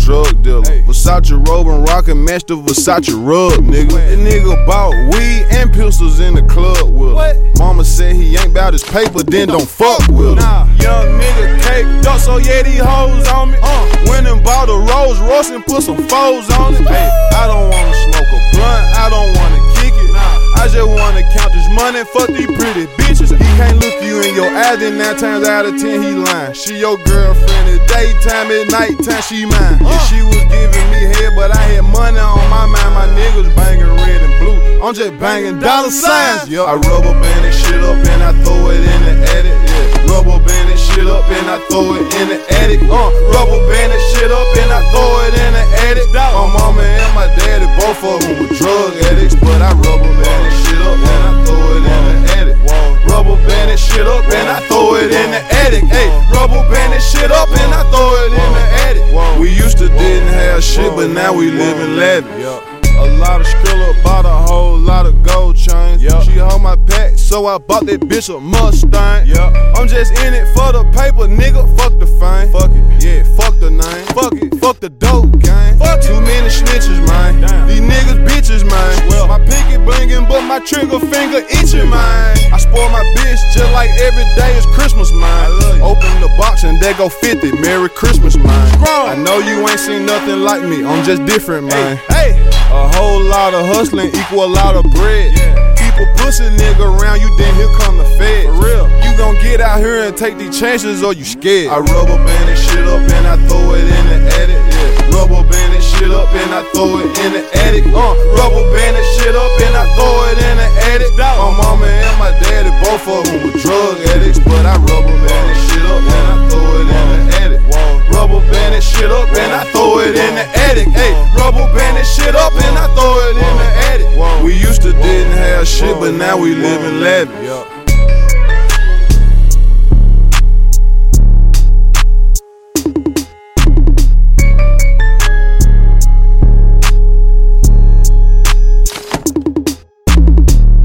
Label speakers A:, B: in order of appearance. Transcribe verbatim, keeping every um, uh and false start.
A: drug dealer. Hey. Versace robe and rockin' match the Versace rug, nigga. That nigga bought weed and pistols in the club with him. Mama said he ain't bout his paper, then don't fuck with him. Nah. Young nigga caked up, so yeah, these hoes on me. Uh. Went and bought a Rolls Royce and put some foes on it. Hey, I don't wanna smoke a blunt, I don't wanna kick it. Nah. I just wanna count this money, fuck these pretty bitches. He can't look you in your eyes, then nine times out of ten he lying. She your girlfriend at daytime, at nighttime she mine. Uh. Yeah, she was giving me head, but I had money on my mind. My niggas banging red and blue, I'm just banging dollar signs. Yeah, I rubber band that shit up and I throw it in the attic. Yeah, rubber band that shit up and I throw it in the attic. Uh, rubber band that shit up and I throw it in the attic. My mama and my daddy, both of them were drug addicts, but I rubber band that shit up and I throw it in the attic. Rubber band that shit up and I throw it in the attic. Hey, rubber band that shit up and I throw it in the attic. We used to didn't have shit, but now we live in lavish. A lot of Skrilla, bought a whole lot of gold chains. Yep. She hold my pack, so I bought that bitch a Mustang. Yep. I'm just in it for the paper, nigga. Fuck the fame. Fuck it, yeah, fuck the name. Fuck it, fuck the dope gang. Fuck Too many snitches, man. Damn. These niggas bitches, man. Well, my pinky blingin', but my trigger finger itching, man. I spoil my bitch just like every day is Christmas, man. Open the box and there go fifty. Merry Christmas, man. I know you ain't seen nothing like me. I'm just different, man. Hey. hey. A whole lot of hustling equal a lot of bread. Yeah. Keep a pussy nigga around you, then here come the feds. For real. You gon' get out here and take these chances or you scared. I rubber band that shit up and I throw it in the attic. Yeah. Rubber band that shit up and I throw it in the attic. Uh, rubber band that shit up and I throw it in the attic. My mama and my daddy, both of them were drug addicts, but I rubber band that shit up and I throw it in the attic. Rubber band that shit up and I throw it in the attic. Hey, rubber band that shit up and I throw it in the attic. We used to didn't have shit, but now we live in lavish.